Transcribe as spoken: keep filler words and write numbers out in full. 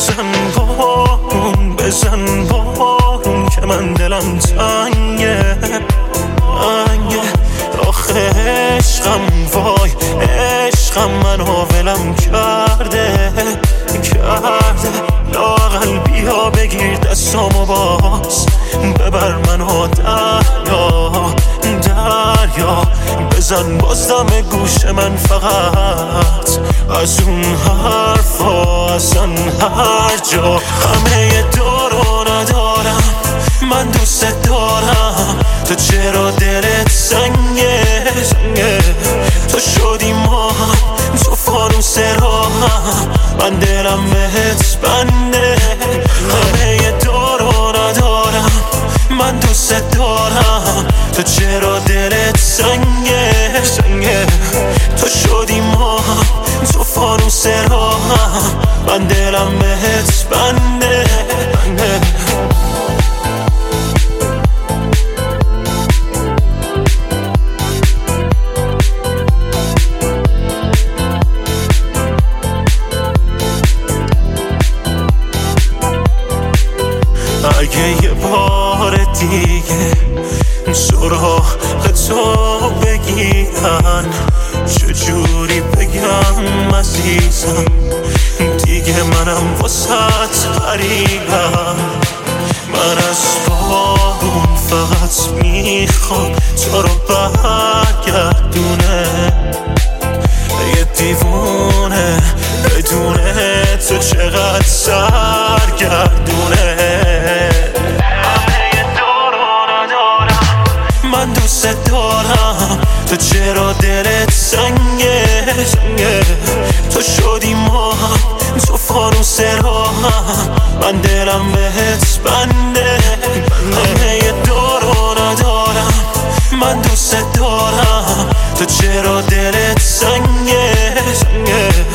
بزن بارون بزن بارون که من دلم تنگه تنگه. آخه عشقم وای عشقم منو ولم کرده کرده. لااقل بیا بگیر دستامو باز ببر منو دریا دریا. بزن بازدم گوش من فقط از اون حرفا از آن هر جا. همه دارو ندارم من دوست دارم تو چرا دلت سنگه سنگه. تو شدی ما تو فانوس راهم من دلم بهت بنده. همه دارو ندارم من دوست دارم تو چرا دلت سنگه سنگه. تو شدی ما تو فانوس راهم من دلم بهت بنده بنده. اگه یه بار دیگه سراغ تو بگیرن چجوری بگم عزیزم دیگه منم واسط غریبم. من از بارون فقط میخوام تو رو برگردونه. یه دیوونه بدونه تو چقدر سرگردونه. من دوست دارم تو چرا دلت سنگه سنگه. تو شدی ما تو فانوس راهم من دلم بهت بنده. همه دارو ندارم من دوست دارم تو چرا دلت سنگه سنگه.